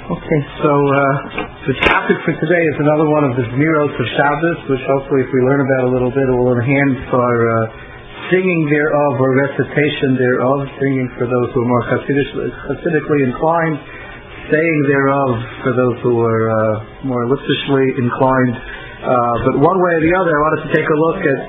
Okay, so the topic for today is another one of the Zmiros of Shabbos, which hopefully if we learn about a little bit, it will enhance our singing thereof or recitation thereof, singing for those who are more Hasidically inclined, saying thereof for those who are more elliptically inclined. But one way or the other, I wanted to take a look at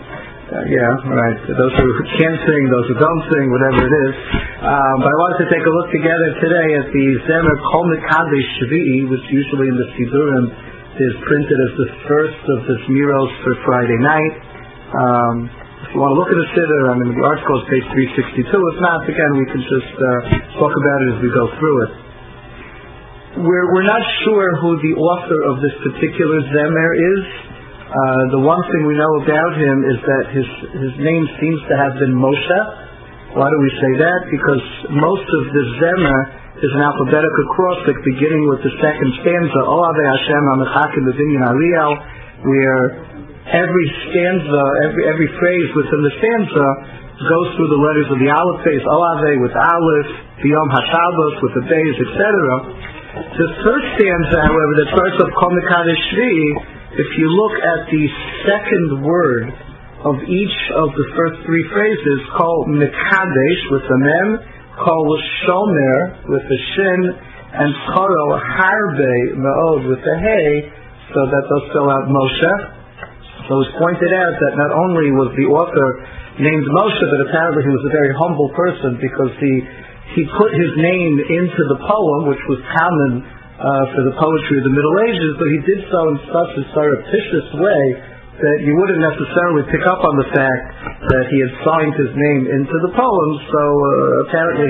those who can sing, those who don't sing, whatever it is. But I wanted to take a look together today at the Zemer Kol Mekadesh Shvi'i, which usually in the Sidurim is printed as the first of the Zmiros for Friday night. If you want to look at the Siddur, the article is page 362. If not, again, we can just talk about it as we go through it. We're not sure who the author of this particular Zemer is. The one thing we know about him is that his name seems to have been Moshe. Why do we say that? Because most of the Zemer is an alphabetical acrostic beginning with the second stanza, O Ave Hashem HaMechakim B'Binyan Ariel, where every stanza, every phrase within the stanza goes through the letters of the Aleph base, O Ave with Aleph, B'Yom HaShabbos with the base, etc. The first stanza, however, that starts off Kol Mekadesh Shvi'i, if you look at the second word of each of the first three phrases, Kol Mekadesh with the Mem, Kol Shomer with the Shin, and Koro Harbe Me'od with the Hey, so that they'll spell out Moshe. So it was pointed out that not only was the author named Moshe, but apparently he was a very humble person because he put his name into the poem, which was common for the poetry of the Middle Ages, but he did so in such a surreptitious way that you wouldn't necessarily pick up on the fact that he had signed his name into the poem. So apparently,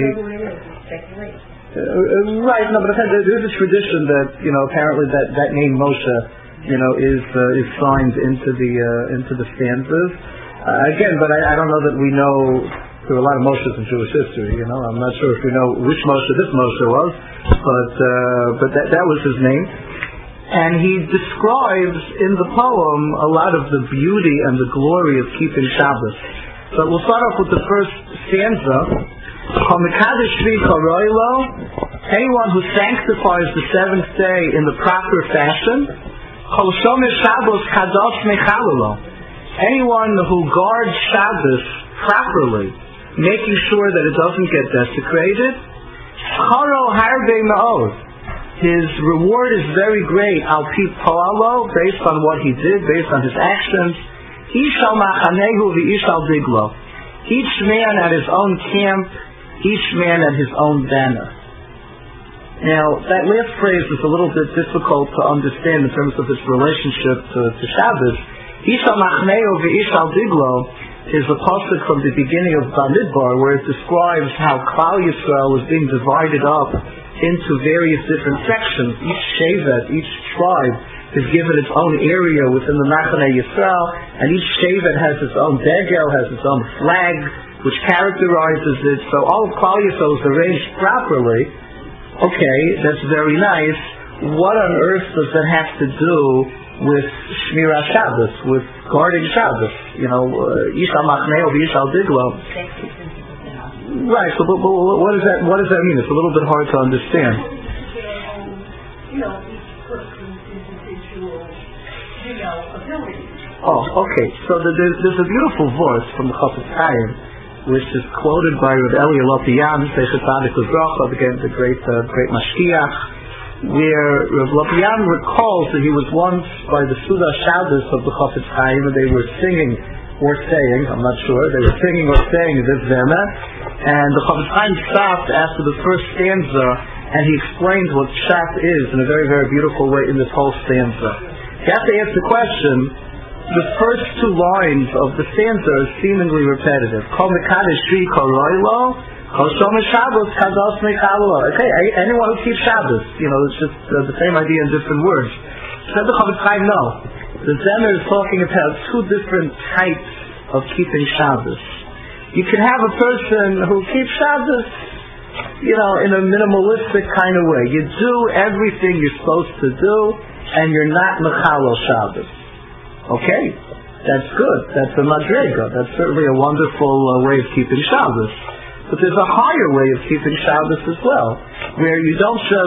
right? No, but there's a tradition that apparently that name Moshe, is signed into the stanzas. Again, but I don't know that we know. There are a lot of Moshes in Jewish history, I'm not sure if we know which Moshe this Moshe was, but that was his name. And he describes in the poem a lot of the beauty and the glory of keeping Shabbos. So we'll start off with the first stanza. Anyone who sanctifies the seventh day in the proper fashion. Anyone who guards Shabbos properly, making sure that it doesn't get desecrated. His reward is very great, al pi poalo, based on what he did, based on his actions. Each man at his own camp, each man at his own banner. Now, that last phrase is a little bit difficult to understand in terms of its relationship to Shabbos. Is a pasuk from the beginning of Bamidbar, where it describes how Klal Yisrael was being divided up into various different sections. Each shevet, each tribe, is given its own area within the Machane Yisrael, and each shevet has its own degel, has its own flag, which characterizes it. So all of Klal Yisrael is arranged properly. Okay, that's very nice. What on earth does that have to do with Shmirah Shabbos, with guarding Shabbos? Yishal Machneo v'Yishal Diglo. Right. So, but what does that mean? It's a little bit hard to understand. Each person's individual, ability. Oh, okay. So there's a beautiful verse from the Chafetz Chaim, which is quoted by Rav Eli Lopian, Seichet Tzadik L'Bracha, again the great Mashkiach, where Rav Lopian recalls that he was once by the Suda Shabbos of the Chafetz Chaim, and they were singing or saying, I'm not sure, they were singing or saying this Zemer, and the Chafetz Chaim stopped after the first stanza, and he explained what Pshat is in a very, very beautiful way in this whole stanza. You have to ask the question, the first two lines of the stanza are seemingly repetitive. Kol Mekadesh Shvi'i Kol Roilo, Okay, anyone who keeps Shabbos, it's just the same idea in different words. Said the Chafetz Chaim, no. The Zemer is talking about two different types of keeping Shabbos. You can have a person who keeps Shabbos, in a minimalistic kind of way. You do everything you're supposed to do, and you're not Mechalel Shabbos. Okay, that's good. That's a madrega. That's certainly a wonderful way of keeping Shabbos. But there's a higher way of keeping Shabbos as well, where you don't just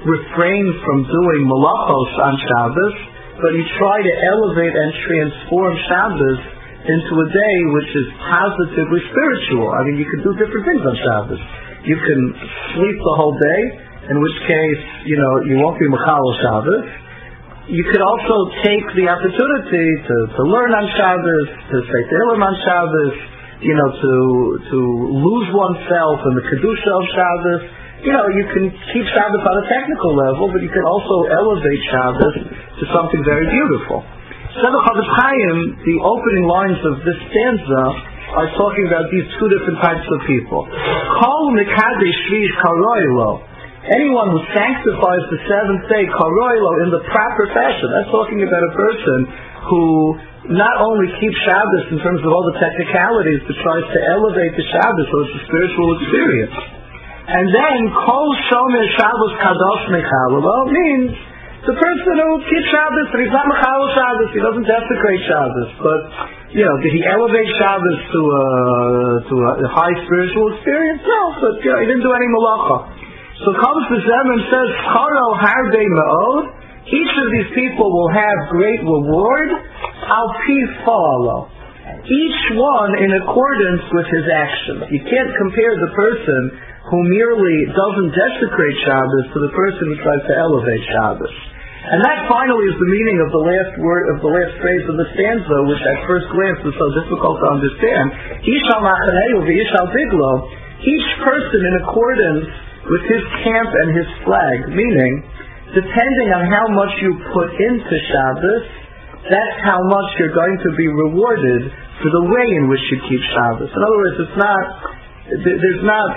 refrain from doing malachos on Shabbos, but you try to elevate and transform Shabbos into a day which is positively spiritual. I mean, you can do different things on Shabbos. You can sleep the whole day, in which case, you won't be Mechal Shabbos. You could also take the opportunity to learn on Shabbos, to say Tehillim on Shabbos, to lose oneself in the Kedusha of Shabbos. You can keep Shabbos on a technical level, but you can also elevate Shabbos to something very beautiful. Sefer Chofetz Chaim, the opening lines of this stanza are talking about these two different types of people. Kol Mekadesh Shvi Karoilo. Anyone who sanctifies the seventh day, Karoilo, in the proper fashion. That's talking about a person who not only keeps Shabbos in terms of all the technicalities, but tries to elevate the Shabbos so it's a spiritual experience. And then, Kol Shomer Shabbos Kadosh Mechalelo means the person who keeps Shabbos, but he's not Mechal Shabbos, he doesn't desecrate Shabbos, but, did he elevate Shabbos to a high spiritual experience? No, but, he didn't do any malacha. So comes the Zeman says, Charo Harbe Me'od, each of these people will have great reward, Al Pi Fa'alo. Each one in accordance with his actions. You can't compare the person who merely doesn't desecrate Shabbos to the person who tries to elevate Shabbos. And that finally is the meaning of the last word, of the last phrase of the stanza, which at first glance is so difficult to understand. Ishal Machaneu v'Ishal Biglo, each person in accordance with his camp and his flag, meaning, depending on how much you put into Shabbos, that's how much you're going to be rewarded for the way in which you keep Shabbos. In other words, there's not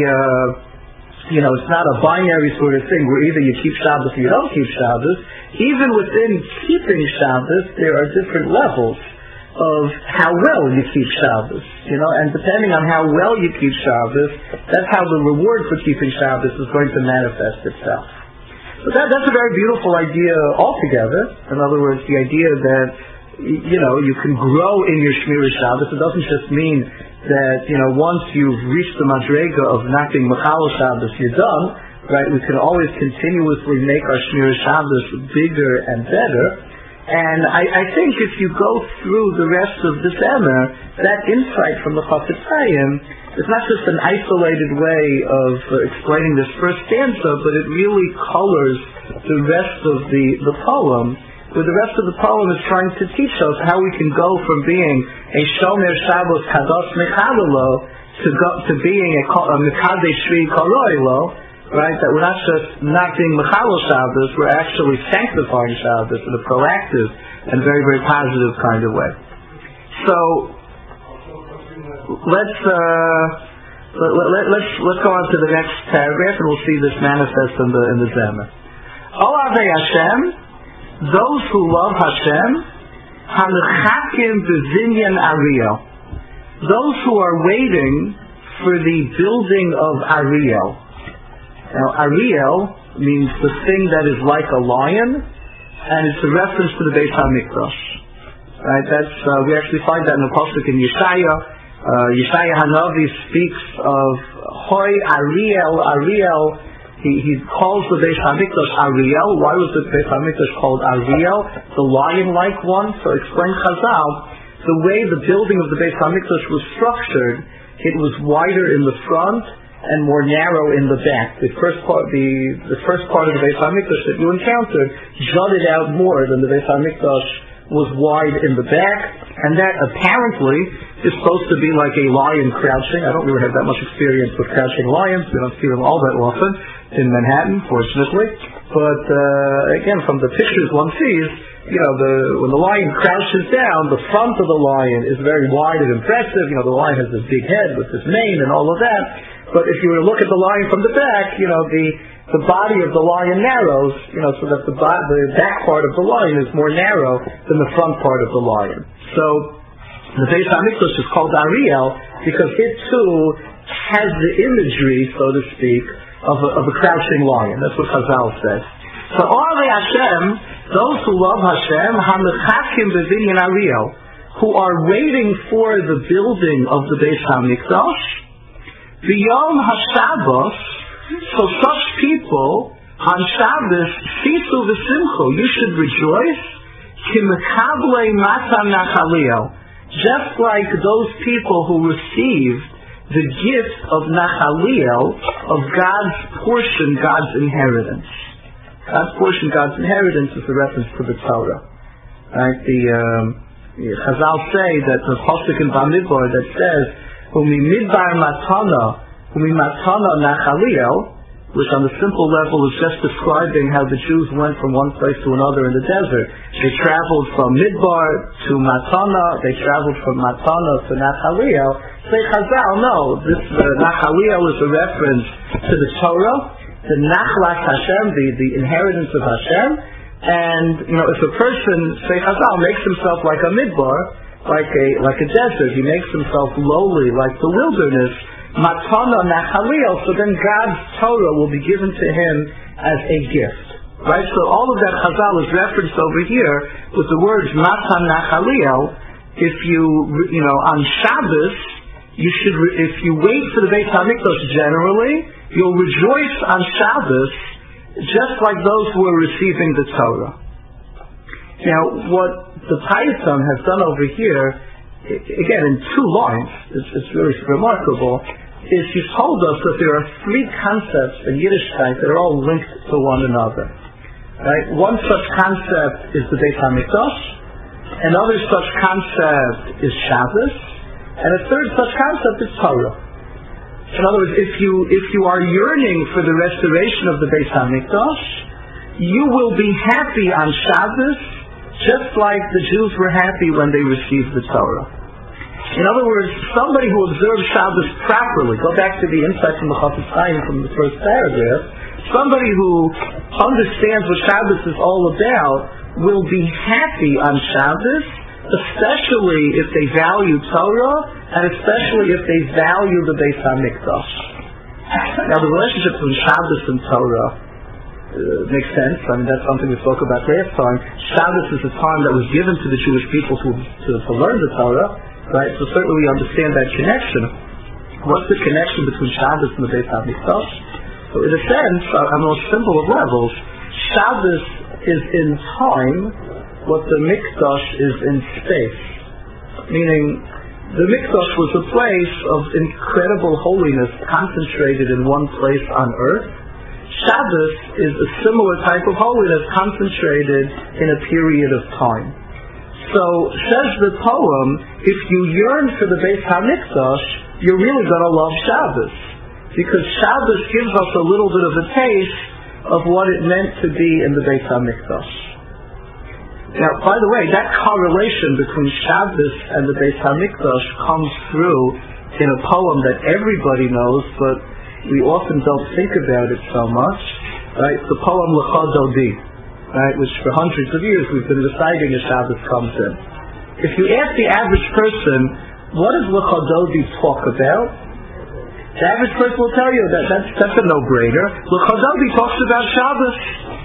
a binary sort of thing where either you keep Shabbos or you don't keep Shabbos. Even within keeping Shabbos, there are different levels of how well you keep Shabbos, and depending on how well you keep Shabbos, that's how the reward for keeping Shabbos is going to manifest itself. But that's a very beautiful idea altogether. In other words, the idea that, you can grow in your Shmira Shabbos. It doesn't just mean that, once you've reached the Madrega of not being Mechal Shabbos, you're done, right? We can always continuously make our Shmira Shabbos bigger and better. And I think if you go through the rest of the Zemer, that insight from the Chofetz Chaim is not just an isolated way of explaining this first stanza, but it really colors the rest of the poem, where the rest of the poem is trying to teach us how we can go from being a Shomer Shabbos Kadosh Mechalelo to being a Mekadesh Shvi Karoilo, right? That we're not just not being Mechal Shabbos, we're actually sanctifying Shabbos in a proactive and very, very positive kind of way. So let's go on to the next paragraph, and we'll see this manifest in the Zemer. Olavei Hashem, those who love Hashem, Hamechakim B'Vinyan Ariel, those who are waiting for the building of Ariel. Now, Ariel means the thing that is like a lion, and it's a reference to the Beis HaMikdash. Right? That's we actually find that in the pasuk in Yeshaya. Yeshaya Hanavi speaks of Hoy Ariel. Ariel. He calls the Beis HaMikdash Ariel. Why was the Beis HaMikdash called Ariel? The lion-like one. So explain Chazal, the way the building of the Beis HaMikdash was structured, it was wider in the front and more narrow in the back. The first part of the Beis HaMikdash that you encountered jutted out more than the Beis HaMikdash was wide in the back, and that apparently is supposed to be like a lion crouching. I don't really have that much experience with crouching lions. We don't see them all that often in Manhattan, fortunately. But again, from the pictures one sees, when the lion crouches down, the front of the lion is very wide and impressive. The lion has this big head with this mane and all of that. But if you were to look at the lion from the back, the body of the lion narrows, so that the back part of the lion is more narrow than the front part of the lion. So the Beis HaMikdash is called Ariel because it too has the imagery, so to speak, of a crouching lion. That's what Chazal says. So Olavei Hashem, those who love Hashem, Hamechakim B'Vinyan Ariel, who are waiting for the building of the Beis HaMikdash, B'Yom HaShabbos, so such people, On Shabbos, sisu v'simchu, you should rejoice, kimekablei matan nachaliyel, just like those people who received the gift of nachaliyel, of God's portion, God's inheritance. God's portion, God's inheritance is a reference to the Torah. Right? The Chazal say that the pasuk in Bamidbar that says, "Humi midbar matana, humi matana nachaliyel," which on the simple level is just describing how the Jews went from one place to another in the desert. They traveled from Midbar to Matana, they traveled from Matana to Nachaliel. Say Chazal, no, this Nachaliel is a reference to the Torah, the Nachlas Hashem, the inheritance of Hashem. And, if a person, say Chazal, makes himself like a Midbar, like a desert, he makes himself lowly, like the wilderness, Matana Nachaliel, so then God's Torah will be given to him as a gift. Right? So all of that Chazal is referenced over here with the words Matan Nachaliel. If you on Shabbos, if you wait for the Beit HaMikdash generally, you'll rejoice on Shabbos just like those who are receiving the Torah. Now, what the Payasam has done over here, again in 2 lines, it's really remarkable, is he's told us that there are 3 concepts in Yiddishkeit that are all linked to one another. Right? One such concept is the Beit HaMikdash, another such concept is Shabbos, and a third such concept is Torah. In other words, if you are yearning for the restoration of the Beit HaMikdash, you will be happy on Shabbos just like the Jews were happy when they received the Torah. In other words, somebody who observes Shabbos properly, go back to the insight from the Chafetz Chaim from the first paragraph, somebody who understands what Shabbos is all about will be happy on Shabbos, especially if they value Torah, and especially if they value the Beit HaMikdash. Now the relationship between Shabbos and Torah makes sense. I mean, that's something we spoke about last time. Shabbos is a time that was given to the Jewish people to learn the Torah, right? So certainly we understand that connection. What's the connection between Shabbos and the Beit HaMikdash? So in a sense, on the most simple of levels, Shabbos is in time what the Mikdash is in space. Meaning, the Mikdash was a place of incredible holiness concentrated in one place on earth. Shabbos is a similar type of holiness concentrated in a period of time. So, says the poem, if you yearn for the Beit HaMikdash, you're really going to love Shabbos. Because Shabbos gives us a little bit of a taste of what it meant to be in the Beit HaMikdash. Now, by the way, that correlation between Shabbos and the Beit HaMikdash comes through in a poem that everybody knows, but we often don't think about it so much. Right? It's the poem Lecha Dodi, right, which for hundreds of years we've been reciting as Shabbos comes in. If you ask the average person, what does Lecha Dodi talk about? The average person will tell you that's a no-brainer. Lecha Dodi talks about Shabbos.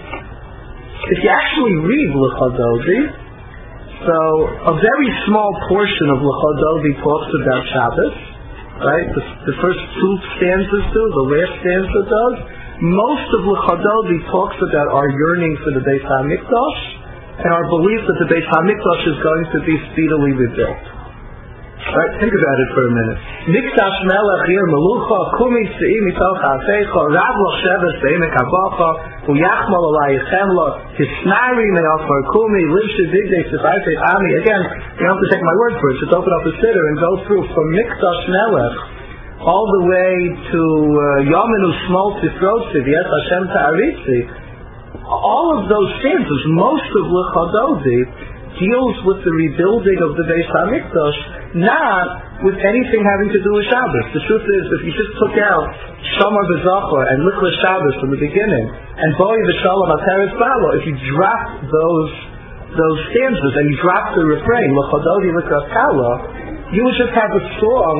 If you actually read Lecha Dodi, so a very small portion of Lecha Dodi talks about Shabbos, right? The first 2 stanzas do, the last stanza does. Most of Lecha Dodi talks about our yearning for the Beit HaMikdash and our belief that the Beit HaMikdash is going to be speedily rebuilt. Right? Think about it for a minute. Mikdash melech ir melucha kumi tzei mitoch ha'afecha rav loch sheves be'emek habacha uyachmal alayichem lo hisnari me'afar kumi livshe digdei sefayfei ami. Again, you don't have to take my word for it. Just open up the siddur and go through from Mikdash melech all the way to Yominu Smol Tifrotzi V'yes Hashem Ta'aritzi. All of those stanzas, most of Lecha Dodi, deals with the rebuilding of the Beit HaMikdash, not with anything having to do with Shabbos. The truth is, if you just took out Shomer B'Zachor and Lichlas Shabbos from the beginning, and Boi V'Shalom Ateres Balo, if you drop those stanzas and you drop the refrain, Lecha Dodi Likras Kala, you would just have a song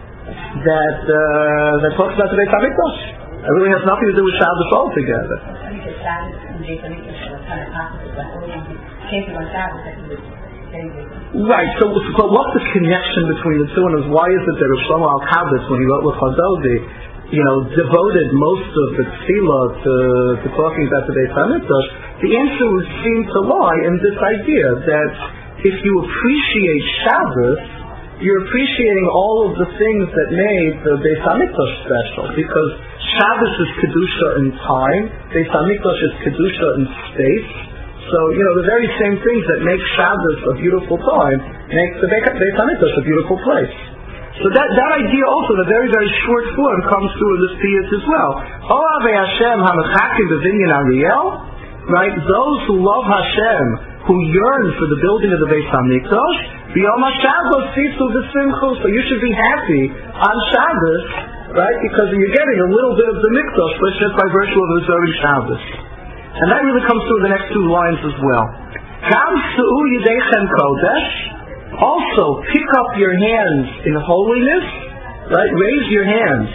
that talks about the Beit HaMikdash. It really has nothing to do with Shabbos altogether. Right, so what's the connection between the two? And why is it that Rav Shlomo Alkabetz, when he wrote Lecha Dodi, devoted most of the tefillah to talking about the Beis Hamikdash, the answer would seem to lie in this idea that if you appreciate Shabbos, you're appreciating all of the things that made the Beis Hamikdash special, because Shabbos is Kedusha in time, Beis Hamikdash is Kedusha in space. So, the very same things that make Shabbos a beautiful time make the Beis Hamikdash a beautiful place. So that idea also, the very, very short form, comes through in this piyut as well. Ohavei Hashem hamechakim b'vinyan Ariel, right? Those who love Hashem, who yearn for the building of the Beis Hamikdash, b'yom haShabbos tzitzul v'simchu. So you should be happy on Shabbos, right? Because you're getting a little bit of the Mikdash, but just by virtue of observing Shabbos. And that really comes through the next two lines as well. Gam su'u yidechem kodesh. Also, pick up your hands in holiness, right? Raise your hands.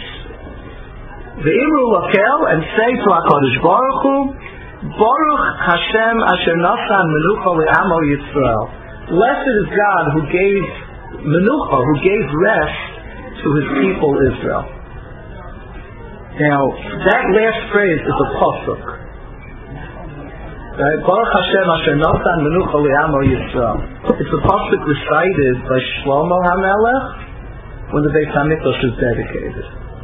Ve'imru lakel, and say to HaKadosh Baruch Hu, Baruch Hashem asher nasan menucha le'amo Yisrael. Blessed is God who gave menucha, who gave rest to His people Israel. Now, that last phrase is a pasuk. Right? Baruch Hashem asher nasan menucha le'amo Yisrael. It's a pasuk recited by Shlomo HaMelech when the Beis Hamikdash is dedicated.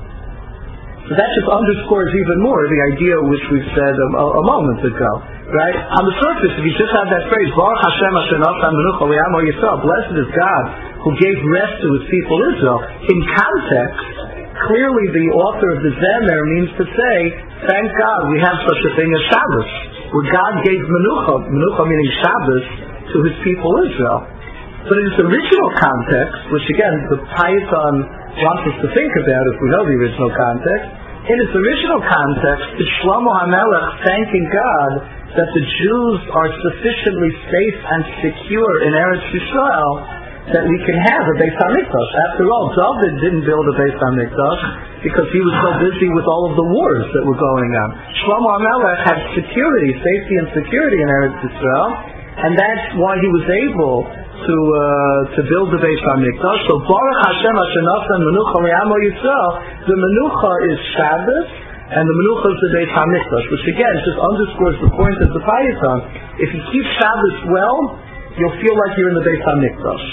So that just underscores even more the idea which we've said a moment ago. Right? On the surface, if you just have that phrase, Baruch Hashem asher nasan menucha le'amo Yisrael, blessed is God who gave rest to His people Israel. In context, clearly the author of the Zemer means to say, thank God we have such a thing as Shabbos, where God gave menucha meaning Shabbos, to His people Israel. But in its original context, which again the Payatan wants us to think about if we know the original context, in its original context is Shlomo HaMelech thanking God that the Jews are sufficiently safe and secure in Eretz Yisrael that we can have a Beis Hamikdash. After all, David didn't build a Beis Hamikdash because he was so busy with all of the wars that were going on. Shlomo HaMelech had safety and security in Eretz Yisrael, and that's why he was able to build the Beis Hamikdash. So Baruch Hashem asher nasan menucha le'amo Yisrael. The menucha is Shabbos, and the menucha is the Beis Hamikdash, which again just underscores the point of the Payatan. If you keep Shabbos well, you'll feel like you're in the Beis Hamikdash.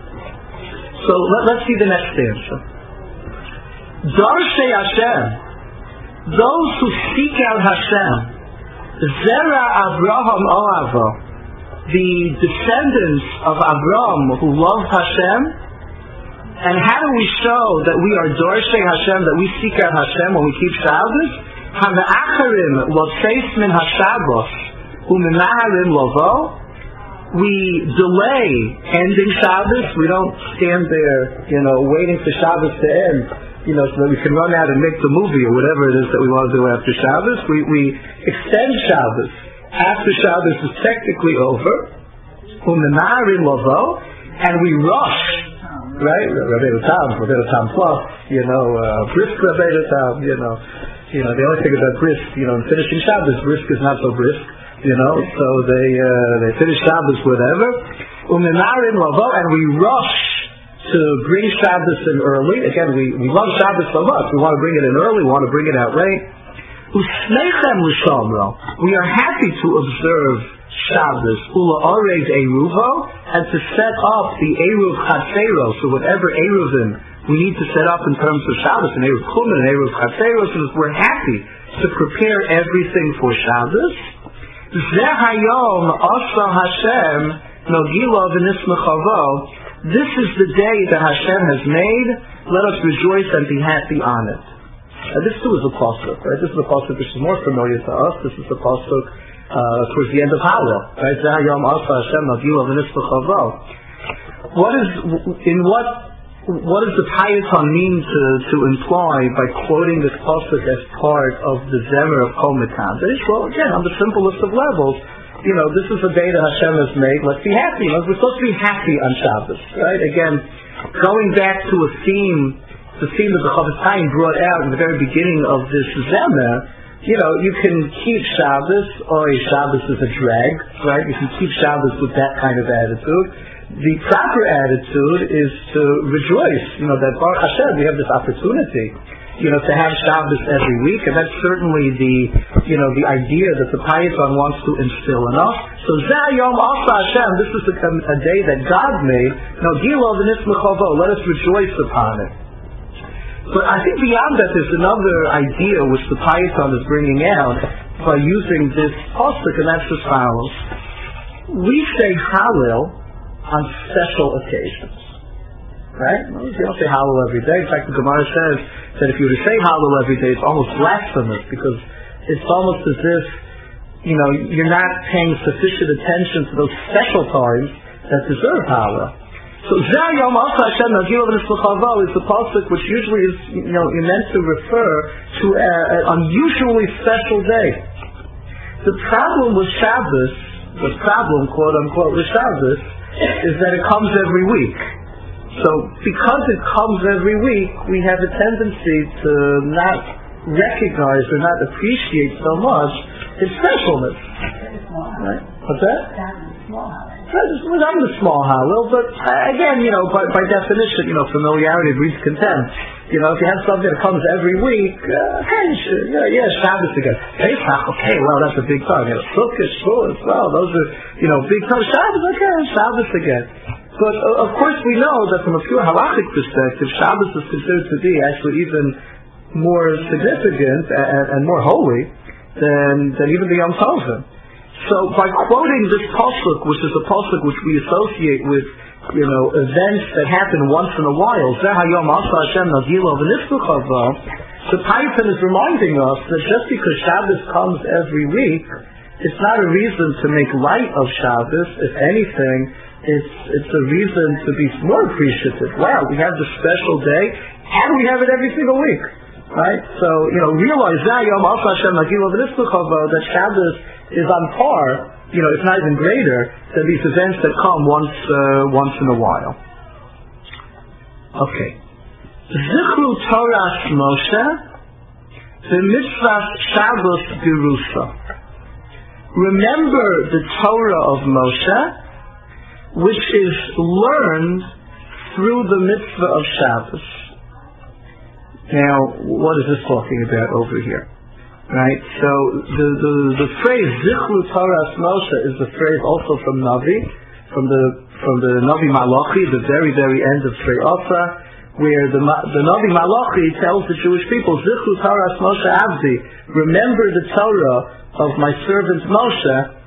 So let's see the next answer. Darshei Hashem, those who seek out Hashem, Zera Abraham Oavo, the descendants of Abraham who love Hashem. And how do we show that we are Darshei Hashem, that we seek out Hashem when we keep Shabbos? Ha'me'acharim l'seis min ha'Shabbos u'me'aharim lovo. We delay ending Shabbos. We don't stand there, waiting for Shabbos to end, so that we can run out and make the movie or whatever it is that we want to do after Shabbos. We extend Shabbos after Shabbos is technically over, and we rush, right? Rabbeinu Tam plus, brisk Rabbeinu Tam, the only thing about brisk, in finishing Shabbos, brisk is not so brisk. So they finish Shabbos, whatever. And we rush to bring Shabbos in early. Again, we love Shabbos so much. We want to bring it in early. We want to bring it out late. We are happy to observe Shabbos, and to set up the Eruv Chatzeros, so whatever Eruvim we need to set up in terms of Shabbos, and Eruv Chumen, and Eruv Chatzeros, and we're happy to prepare everything for Shabbos. This is the day that Hashem has made. Let us rejoice and be happy on it. And this too is a pasuk, right? This is a pasuk which is more familiar to us. This is the pasuk towards the end of Hallel, right? What does the Payatan mean to imply by quoting this pasuk as part of the Zemer of Kol Mekadesh? Well, again, on the simplest of levels, this is a day that Hashem has made. Let's be happy. We're supposed to be happy on Shabbos, right? Again, going back to a theme, the theme that the Chofetz Chaim brought out in the very beginning of this Zemer. You can keep Shabbos, or Shabbos is a drag, right? You can keep Shabbos with that kind of attitude. The proper attitude is to rejoice, that Baruch Hashem, we have this opportunity to have Shabbos every week, and that's certainly the idea that the Payaton wants to instill in us. So Zeh Yom Asa Hashem, this is a day that God made. Gilo v'nismechavo, let us rejoice upon it. But I think beyond that, there's another idea which the Payaton is bringing out by using this pasuk, and that's as follows: we say Hallel on special occasions. Right? You don't say Hallel every day. In fact, the Gemara says that if you were to say Hallel every day, it's almost blasphemous, because it's almost as if, you're not paying sufficient attention to those special times that deserve Hallel. So Zeh Yom Asa Hashem Nagil v'Nismechavo is the pasuk which usually is, meant to refer to an unusually special day. The problem with Shabbos, quote unquote, with Shabbos, is that it comes every week. So because it comes every week, we have a tendency to not recognize or not appreciate so much its specialness. Right? What's that? Not the small Hallel, but again, by definition, familiarity breeds contempt. If you have something that comes every week, Shabbos again. Pesach, okay, well, that's a big time. Sukkot, Shavuot, well, those are, big time. Shabbos, okay, Shabbos again. But of course we know that from a pure halachic perspective, Shabbos is considered to be actually even more significant and more holy than even the Yom Tovim. So by quoting this pasuk, which is a pasuk which we associate with, events that happen once in a while, Zeh Hayom Asa Hashem Nagilo v'Nismechavo, the Payaton is reminding us that just because Shabbos comes every week, it's not a reason to make light of Shabbos. If anything, it's a reason to be more appreciative. Wow, we have this special day, and we have it every single week, right? So, realize that Yom Asa Hashem Nagilo v'Nismechavo, that Shabbos is on par, if not even greater, than these events that come once in a while. Okay. Zichru Torah Moshe v'mitzvah Shabbos Gerusa. Remember the Torah of Moshe, which is learned through the mitzvah of Shabbos. Now, what is this talking about over here? Right? So, the phrase Zichru Torah Moshe is the phrase also from Navi, from the Navi Malachi, the very, very end of Shrei Asa, where the Navi Malachi tells the Jewish people, Zichru Torah Moshe Avdi, remember the Torah of my servant Moshe.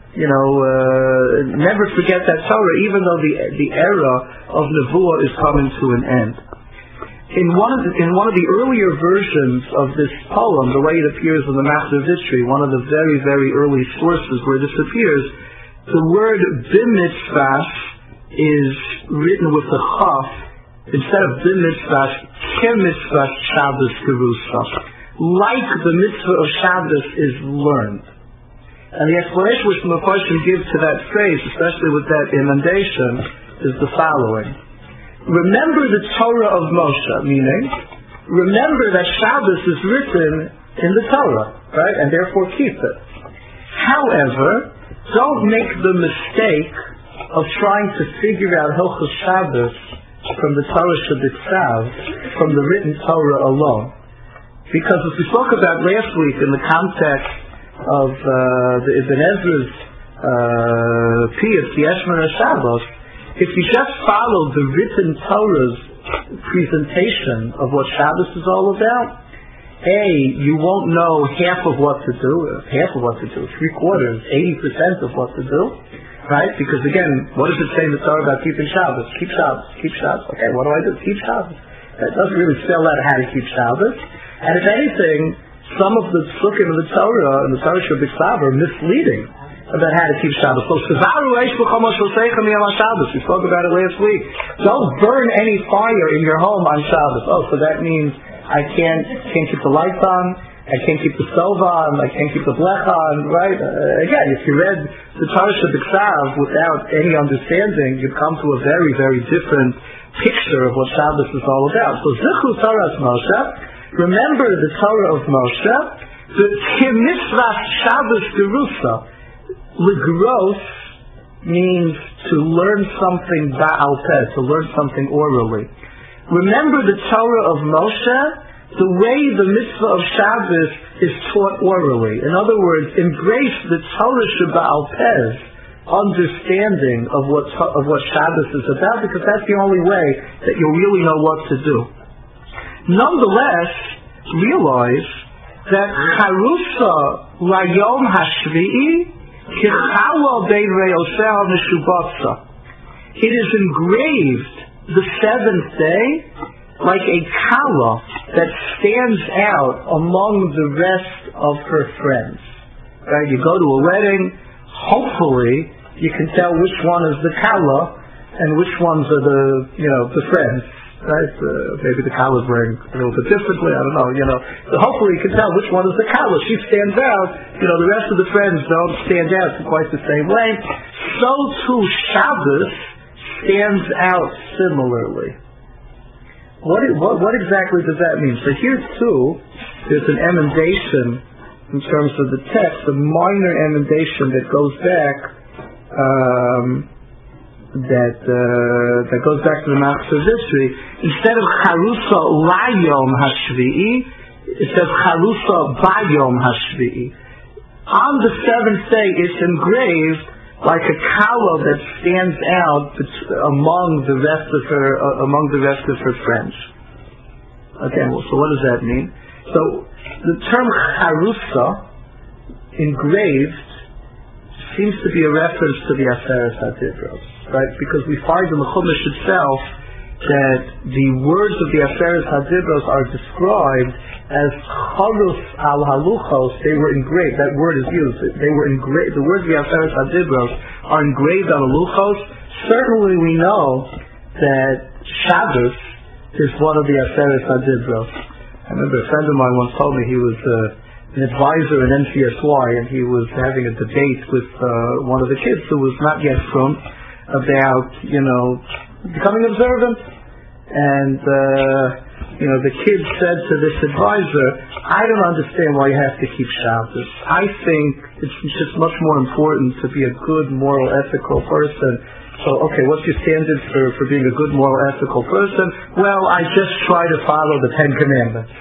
Never forget that Torah, even though the era of Nevuah is coming to an end. In one of the earlier versions of this poem, the way it appears in the Machzor Vitri, one of the very, very early sources where this appears, the word b'mitzvah is written with a chaf instead of b'mitzvah, k'mitzvah Shabbos Gerusa. Like the mitzvah of Shabbos is learned. And the explanation which the Mepharshim gives to that phrase, especially with that inundation, is the following. Remember the Torah of Moshe, meaning, remember that Shabbos is written in the Torah, right? And therefore keep it. However, don't make the mistake of trying to figure out Hilchos Shabbos from the Torah Shebitzav, from the written Torah alone. Because as we spoke about last week in the context of the Ibn Ezra's Piyut, the Eshmer Shabbos, if you just follow the written Torah's presentation of what Shabbos is all about, you won't know half of what to do, 3/4, 80% of what to do, right? Because again, what does it say in the Torah about keeping Shabbos? Keep Shabbos, keep Shabbos. Okay, what do I do? Keep Shabbos. That doesn't really spell out how to keep Shabbos. And if anything, some of the psukim of the Torah and the Torah Shebitzav are misleading about how to keep Shabbos. So, we spoke about it last week. Don't burn any fire in your home on Shabbos. So that means I can't keep the lights on, I can't keep the stove on, I can't keep the blech on, right? Again, if you read the Torah Shebitzav without any understanding, you'd come to a very, very different picture of what Shabbos is all about. So, Zichru Torah Moshe, remember the Torah of Moshe, the Mitzvah Shabbos Gerusa. Legros means to learn something ba'al peh, to learn something orally. Remember the Torah of Moshe, the way the mitzvah of Shabbos is taught orally. In other words, embrace the Torah Sheba'al Peh understanding of what Shabbos is about, because that's the only way that you'll really know what to do. Nonetheless, realize that Charusa Layom Hashvi'i Kichala Bein Re'oseh Mishubatza. It is engraved the seventh day like a kala that stands out among the rest of her friends. Right? You go to a wedding, hopefully you can tell which one is the kala and which ones are the friends. Right? Maybe the kala is wearing a little bit differently, I don't know, So hopefully you can tell which one is the kala. She stands out, the rest of the friends don't stand out in quite the same way. So too Shabbos stands out similarly. What exactly does that mean? So here too, there's an emendation in terms of the text, a minor emendation that goes back that goes back to the Machzor Vishri. Instead of Charusa Layom Hashvi'i, it says Charusa Bayom Hashvi'i. On the seventh day, it's engraved like a kala that stands out among the rest of her friends. Okay, well, so what does that mean? So the term charusa, engraved, seems to be a reference to the Aseret HaDibros, right? Because we find in the Chumash itself that the words of the Aseret HaDibros are described as charus al haluchos. They were engraved. That word is used. They were engraved. The words of the Aseret HaDibros are engraved on luchos. Certainly, we know that Shabbos is one of the Aseret HaDibros. I remember a friend of mine once told me he was an advisor in NCSY, and he was having a debate with one of the kids who was not yet from about becoming observant, and the kid said to this advisor, I don't understand why you have to keep Shabbos. I think it's just much more important to be a good, moral, ethical person. So, okay, what's your standard for being a good, moral, ethical person? Well, I just try to follow the Ten Commandments.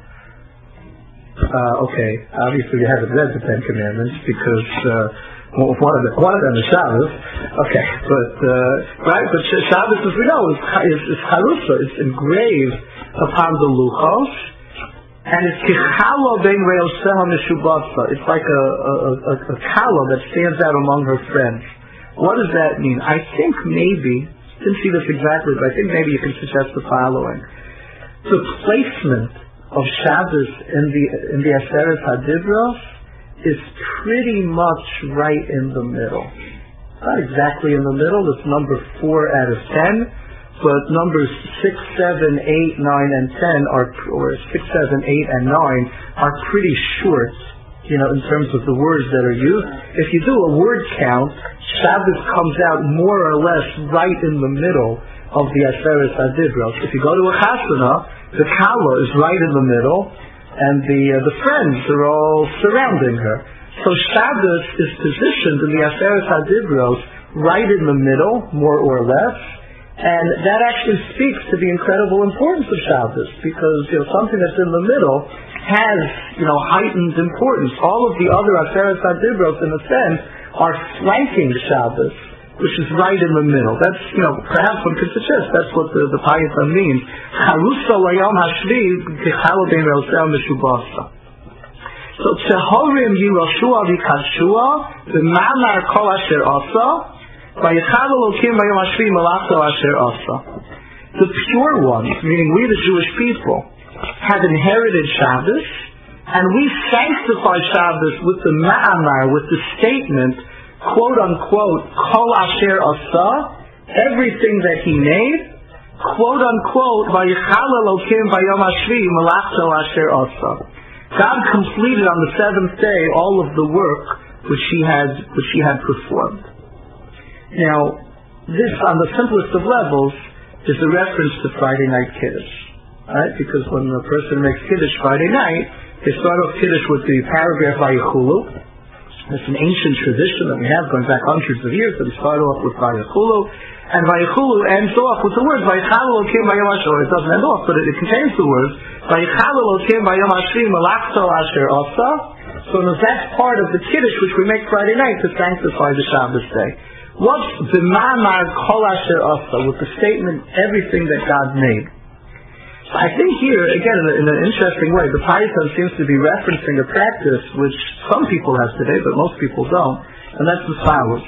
Okay, obviously you haven't read the Ten Commandments because one of them is Shabbos. Okay, but Shabbos, as we know, is charusa. It's engraved upon the luchos, and it's kichala bein re'oseh mishubatza. It's like a kala that stands out among her friends. What does that mean? I think maybe, didn't see this exactly, but I think maybe you can suggest the following: the placement of Shabbos in the Aseret HaDibros is pretty much right in the middle. Not exactly in the middle. It's number 4 out of 10. But numbers 6, 7, 8, 9, and 10 or 6, 7, 8, and 9 are pretty short, in terms of the words that are used. If you do a word count, Shabbos comes out more or less right in the middle of the Aseret HaDibros. If you go to a chasana, the kala is right in the middle, and the friends are all surrounding her. So Shabbos is positioned in the Aseret HaDibros right in the middle, more or less. And that actually speaks to the incredible importance of Shabbos, because something that's in the middle has heightened importance. All of the other Aseret HaDibros, in a sense, are flanking Shabbos, which is right in the middle. That's perhaps one could suggest that's what the Payatam means. Charusa Layom Hashvi Kichala Bein Re'oseh Mishubasa. So Tzehorim Yiroshua Vikashua V'Mamar Kol Asher Asa. The pure ones, meaning we the Jewish people, have inherited Shabbos, and we sanctify Shabbos with the ma'amar, with the statement, quote unquote, kol asher asa, everything that he made, quote unquote, vayichal Elokim bayom hashvi malachto asher asa. God completed on the seventh day all of the work which he had performed. Now, this, on the simplest of levels, is a reference to Friday night Kiddush. Right? Because when a person makes Kiddush Friday night, they start off Kiddush with the paragraph Vayichulu. It's an ancient tradition that we have going back hundreds of years, that we start off with Vayichulu. And Vayichulu ends off with the words Vayichal Elokim bayom hashor. It doesn't end off, but it contains the words Vayichal Elokim Bayom Hashvi Malachto Asher Osa. So that's part of the Kiddush which we make Friday night to sanctify the Shabbos day. What's B'mamar Kol Asher Osa, with the statement, everything that God made? I think here, again, in an interesting way, the Payatan seems to be referencing a practice which some people have today, but most people don't, and that's the following.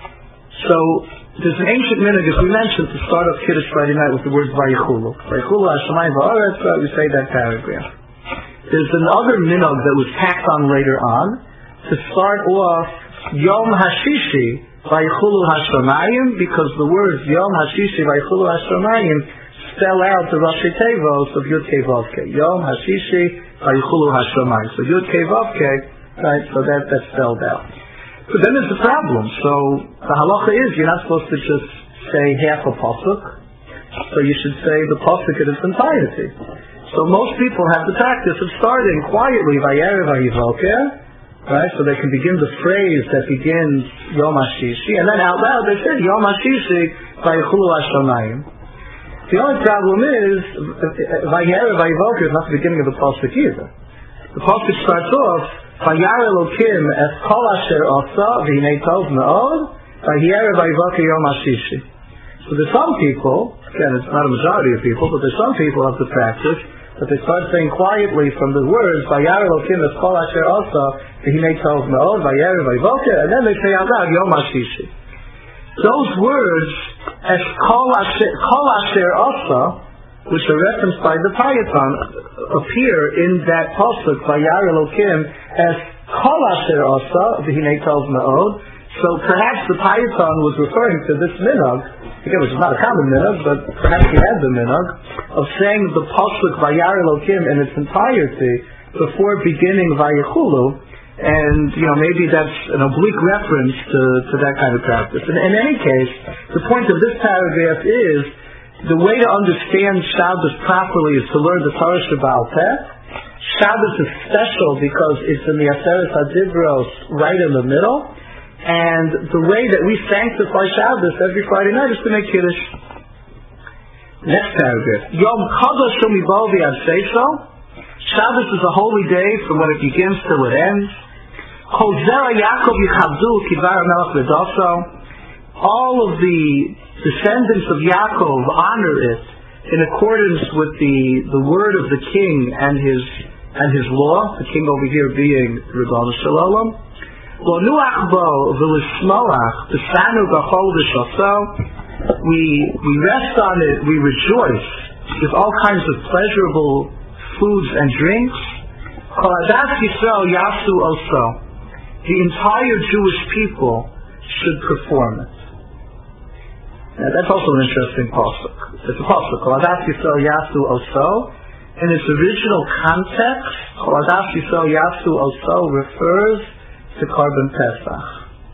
So, there's an ancient minhag, as we mentioned, to start off Kiddush Friday night with the words Vayichulu. Vayichulu Hashemayim Va'aretz, we say that paragraph. There's another minhag that was tacked on later on, to start off Yom Hashishi Vayichulu Hashemayim, because the words Yom Hashishi Vayichulu Hashemayim spell out the Rashi Tevos of Yud Kei Vav Kei. Yom Hashishi Vayichulu Hashemayim. So Yud Kei Vav Kei, right? So that's spelled out. But then there's a problem. So the halacha is you're not supposed to just say half a pasuk. So you should say the pasuk in its entirety. So most people have the practice of starting quietly Vayerev Vayivoker, right? So they can begin the phrase that begins Yom Hashishi, and then out loud they say Yom Hashishi Vayichulu Hashemayim. The only problem is, Vayerev Vayivoker is not the beginning of the pasuk either. The pasuk starts off, Vayar Elokim es kol asher osa v'hinei tov me'od, Vayerev Vayivoker Yom Hashishi. So there's some people, again it's not a majority of people, but there's some people of the practice that they start saying quietly from the words, Vayar Elokim es kol asher osa v'hinei tov me'od, Vayerev Vayivoker, and then they say out loud Yom Hashishi. Those words, as Kol Asher Osa, which are referenced by the Payatan, appear in that pasuk Vayar Elokim as Kol Asher Osa v'hinei tov me'od. So perhaps the Payatan was referring to this minhag, again, which is not a common minhag, but perhaps he had the minhag of saying the pasuk Vayar Elokim in its entirety before beginning Vayichulu. And, maybe that's an oblique reference to that kind of practice. And in any case, the point of this paragraph is, the way to understand Shabbos properly is to learn the Torah Shebaal Peh. Shabbos is special because it's in the Aseret HaDibros right in the middle. And the way that we sanctify Shabbos every Friday night is to make Kiddush. Next paragraph. Yom Kadosh U'Mibol V'Ad Seisho. Shabbos is a holy day from when it begins till it ends. All of the descendants of Yaakov honor it in accordance with the word of the king and his law, the king over here being Ribono Shel Olam. We rest on it, we rejoice with all kinds of pleasurable foods and drinks. The entire Jewish people should perform it. Now, that's also an interesting pasuk. It's a pasuk. In its original context, refers to Korban Pesach.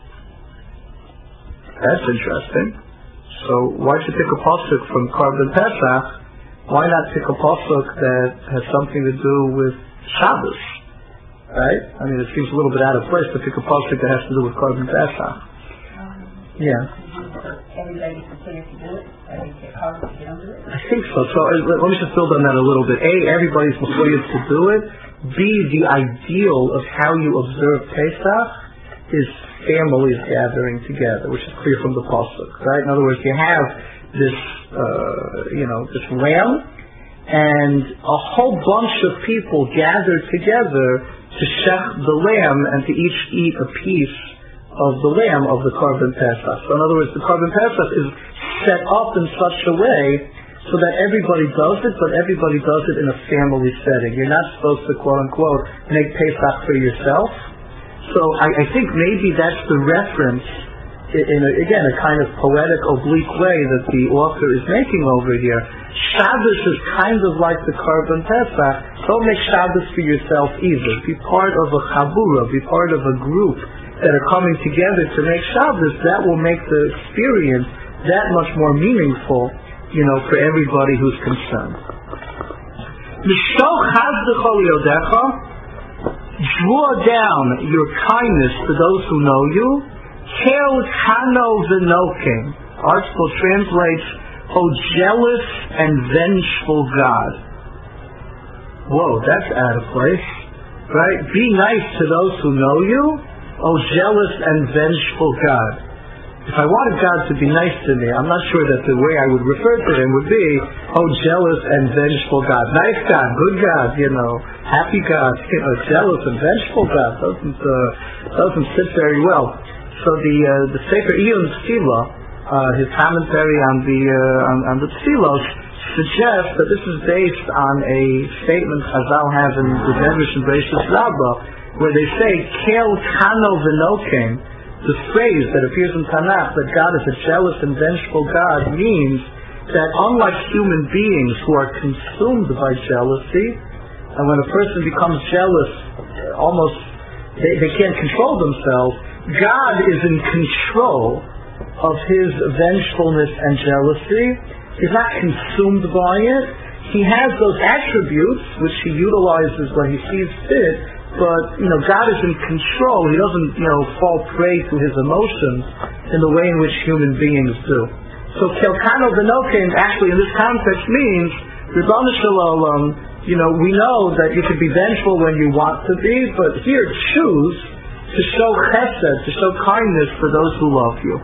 That's interesting. So why should pick a pasuk from Korban Pesach? Why not pick a pasuk that has something to do with Shabbos? Right? I mean, it seems a little bit out of place to pick a pasuk that has to do with Korban Pesach. Yeah. Everybody's considered to do it? I think so. So let me just build on that a little bit. A, everybody's required to do it. B, the ideal of how you observe Pesach is families gathering together, which is clear from the pasuk, right? In other words, you have this, this lamb, and a whole bunch of people gathered together to shech the lamb and to each eat a piece of the lamb of the Korban Pesach. So in other words, the Korban Pesach is set up in such a way so that everybody does it, but everybody does it in a family setting. You're not supposed to, quote-unquote, make Pesach for yourself. So I think maybe that's the reference in a kind of poetic, oblique way that the author is making over here. Shabbos is kind of like the Korban Pesach. Don't make Shabbos for yourself either. Be part of a chabura, be part of a group that are coming together to make Shabbos. That will make the experience that much more meaningful, for everybody who's concerned. Draw down your kindness to those who know you. Kel kano v'noking. Article translates, O jealous and vengeful God. Whoa, that's out of place, right? Be nice to those who know you, O jealous and vengeful God. If I wanted God to be nice to me, I'm not sure that the way I would refer to him would be, oh, jealous and vengeful God. Nice God, good God, happy God, jealous and vengeful God doesn't sit very well. So the Sefer Iyun Tefillah, his commentary on the Tefillos, suggests that this is based on a statement Chazal have in the Medrash and Bereishis Rabbah, where they say, Kel Kano V'Nokem. The phrase that appears in Tanakh, that God is a jealous and vengeful God, means that unlike human beings who are consumed by jealousy, and when a person becomes jealous, almost they can't control themselves, God is in control of his vengefulness and jealousy. He's not consumed by it. He has those attributes which he utilizes when he sees fit, but God is in control. He doesn't fall prey to his emotions in the way in which human beings do. So Kelkano V'Nokem actually in this context means Ribono Shel Olam, we know that you can be vengeful when you want to be, but here choose to show chesed, to show kindness for those who love you.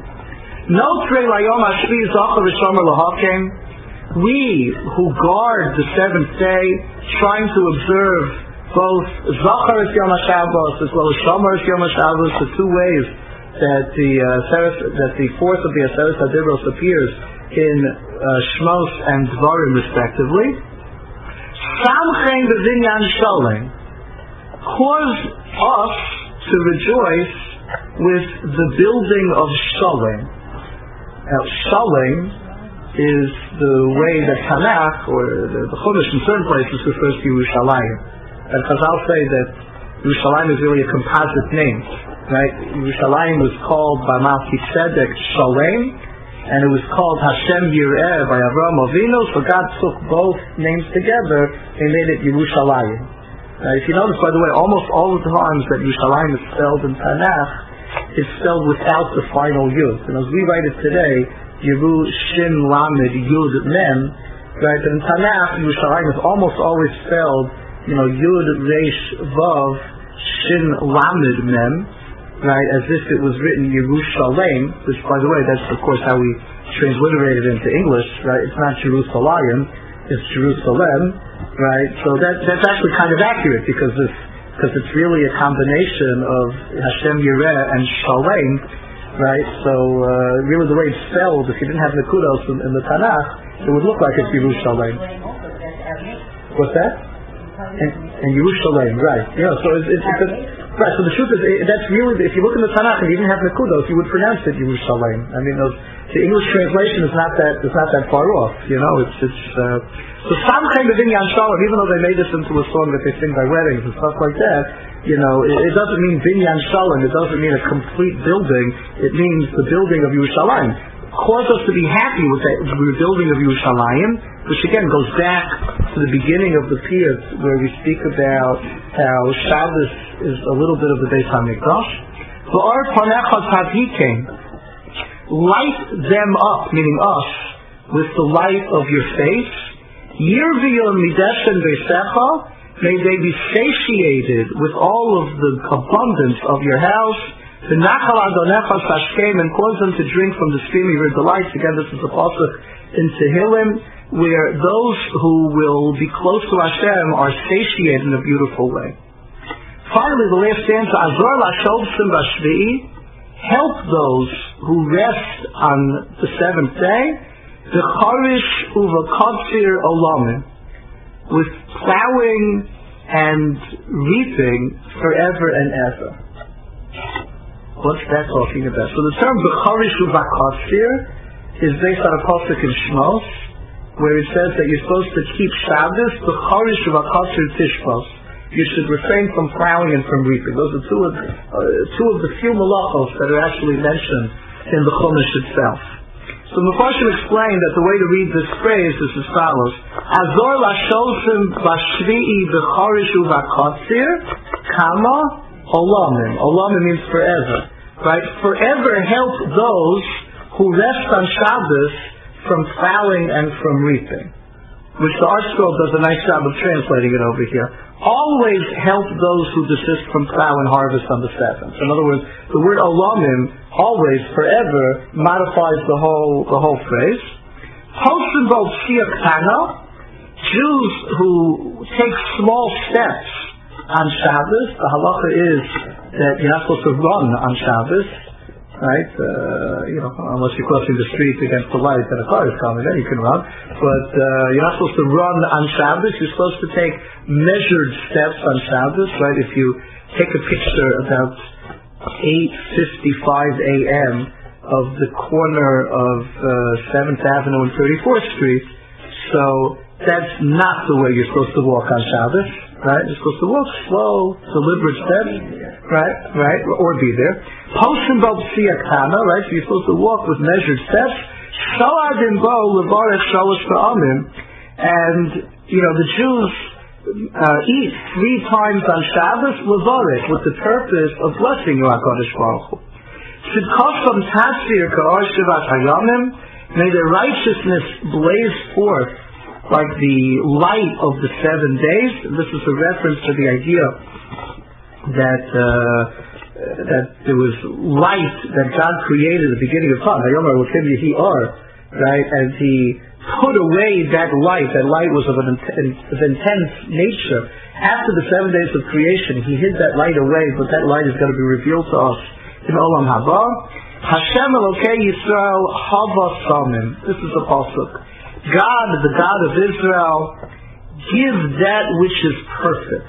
We who guard the seventh day, trying to observe both Zachar Yom HaShabbos as well as Shomer Yom HaShabbos, the two ways that the fourth of the Aseret HaDibros appears in Shmos and Dvarim respectively. Samchein B'Vinyan Sholem, cause us to rejoice with the building of Sholem. Now, Sholem is the way that Tanakh, or the Chumash in certain places, refers to Yerushalayim. And Chazal say that Yerushalayim is really a composite name, right? Yerushalayim was called by Melchizedek Sholem, and it was called Hashem Yireh by Avraham Avinu, so God took both names together and made it Yerushalayim. If you notice, by the way, almost all the times that Yerushalayim is spelled in Tanakh, it's spelled without the final Yud. And as we write it today, Yeru Shin Lamed Yud Mem, right? And in Tanakh, Yerushalayim is almost always spelled, Yud Reish Vav Shin Lamed Mem, right? As if it was written Yerushalayim, which, by the way, that's of course how we transliterate it into English, right? It's not Jerusalem, it's Jerusalem, right? So that's actually kind of accurate because it's really a combination of Hashem Yireh and Shalem, right? So really the way it's spelled, if you didn't have Nekudos in the Tanakh, it would look like it's Yerushalayim. What's that? And Yerushalayim, right? So it's right. So the truth is, that's really, if you look in the Tanakh and you didn't have Nekudos, you would pronounce it Yerushalayim. I mean, the English translation is not that far off. So Samchein B'Vinyan Sholem, even though they made this into a song that they sing by weddings and stuff like that, it doesn't mean Binyan Sholem. It doesn't mean a complete building. It means the building of Yerushalayim. Cause us to be happy with the rebuilding of Yerushalayim, which again goes back to the beginning of the Piyut, where we speak about how Shabbos is a little bit of the Beis HaMikdash. V'or panecha tadhikim, light them up, meaning us, with the light of your face. Yirviyun mideshen beisecha, may they be satiated with all of the abundance of your house. V'nachal adonecha sashkem, and cause them to drink from the stream of your delights. Again, this is a pasuk in Tehillim, where those who will be close to Hashem are satiated in a beautiful way. Finally, the last stanza, Azor la'shovsim b'shvi'i, help those who rest on the seventh day, v'charish u'v'kotzir olamim, with plowing and reaping forever and ever. What's that talking about? So the term v'charish u'v'kotzir is based on a pasuk in Shmos, where it says that you're supposed to keep Shabbos, v'charish u'v'kotzir tishbos. You should refrain from plowing and from reaping. Those are two of the few malachos that are actually mentioned in the Chumash itself. So Mefarshim explained that the way to read this phrase is as follows: Azor la'sholsim b'shvi'i v'charish u'v'kotzir kama olamim. Olamim means forever, right? Forever help those who rest on Shabbos from plowing and from reaping. which the Art Scroll does a nice job of translating it over here, always help those who desist from plow and harvest on the seventh. In other words, the word olamim always, forever, modifies the whole phrase. Jews who take small steps on Shabbos, the halacha is that you're not supposed to run on Shabbos, right? Unless you're crossing the street against the light and a car is coming, then you can run. But you're not supposed to run on Shabbos. You're supposed to take measured steps on Shabbos, right? If you take a picture about 8:55 a.m. of the corner of 7th Avenue and 34th Street, so that's not the way you're supposed to walk on Shabbos, right? You're supposed to walk slow, deliberate steps, right, or be there. Poshim bo b'siyakana, right? So you're supposed to walk with measured steps. Shoadim bo levarech shalosh pa'amim, and the Jews eat 3 times on Shabbos levarech, with the purpose of blessing you, HaKadosh Baruch Hu. Tzidkosam tatzir ka'or shivat hayamim, may their righteousness blaze forth like the light of the 7 days. This is a reference to the idea that there was light that God created at the beginning of time. Right? As He put away that light was of an intense nature. After the 7 days of creation, He hid that light away, but that light is going to be revealed to us in Olam Haba. Hashem Elokei Yisrael Hava Samim. This is the pasuk. God, the God of Israel, gives that which is perfect.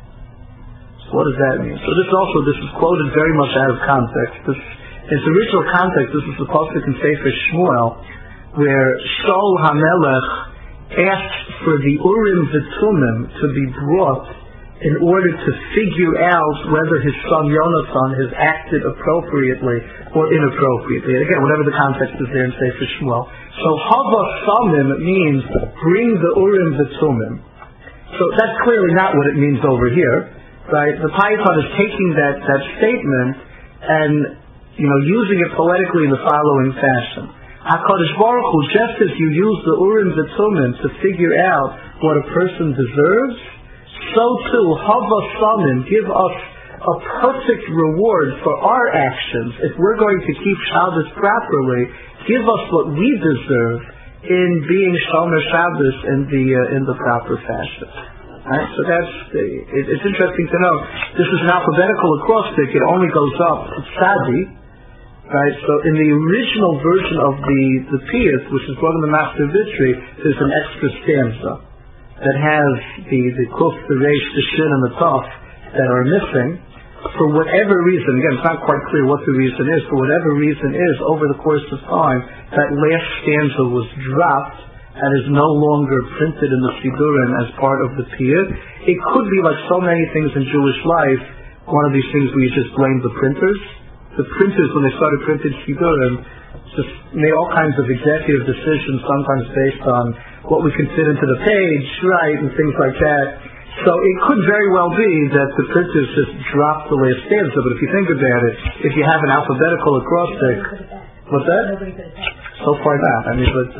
So what does that mean? So this is quoted very much out of context. In its original context, this is the pasuk in Sefer Shmuel, where Shaul HaMelech asks for the Urim V'Tumim to be brought in order to figure out whether his son Yonatan has acted appropriately or inappropriately. Again, whatever the context is there in Sefer Shmuel. So Hava Samim means bring the Urim V'Tumim. So that's clearly not what it means over here, right? The Piaton is taking that statement and using it poetically in the following fashion. HaKadosh Baruch Hu, just as you use the Urim V'Tumim to figure out what a person deserves, so too, Hava Samim, give us a perfect reward for our actions. If we're going to keep Shabbos properly, give us what we deserve in being Shomer Shabbos in the proper fashion. Right? So it's interesting to know. This is an alphabetical acrostic. It only goes up to Tzadi. Right? So in the original version of the Piyut, which is brought in the Master Vitri, there's an extra stanza that has the kuf, the reish, the shin, and the taf that are missing. For whatever reason, again, it's not quite clear what the reason is, for whatever reason is, over the course of time, that last stanza was dropped and is no longer printed in the Sidurim as part of the Piyut. It could be like so many things in Jewish life, one of these things where you just blame the printers. The printers, when they started printing Sidurim, just made all kinds of executive decisions, sometimes based on what we can fit into the page, right, and things like that. So it could very well be that the printers just dropped the last stanza, but if you think about it, if you have an alphabetical acrostic, what's that? So far not. I mean, but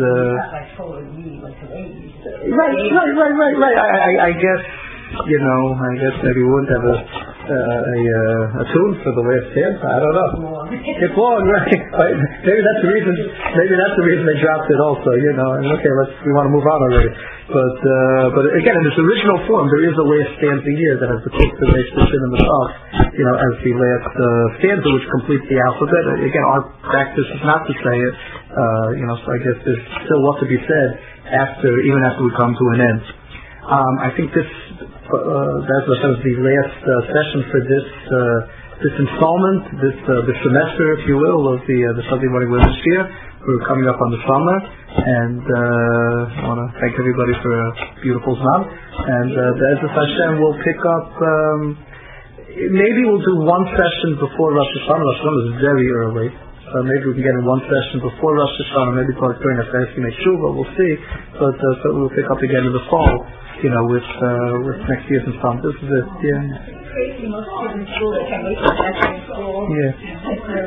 right. I guess maybe we wouldn't have a tune for the last stanza. I don't know. It's long, right? Maybe that's the reason. Maybe that's the reason they dropped it also. And okay, we want to move on already. But again, in its original form, there is a last stanza here that has the kuf, the reish, the shin, and the taf, as the last stanza which completes the alphabet. Again, our practice is not to say it. So I guess there's still what to be said even after we come to an end. I think that was the last session for this installment, this semester, if you will, of the Sunday Morning Women's Year. We're coming up on the summer, and I want to thank everybody for a beautiful Zman. And Be'ezus Hashem, we'll pick up. Maybe we'll do one session before Rosh Hashanah. Rosh Hashanah is very early. So maybe we can get in one session before Rosh Hashanah, maybe part during Aseret Yimei Tshuva, we'll see. But so we'll pick up again in the fall, with next year's installment. This is it, yeah. Crazy, most kids in school, they can't wait for that in school. Yeah.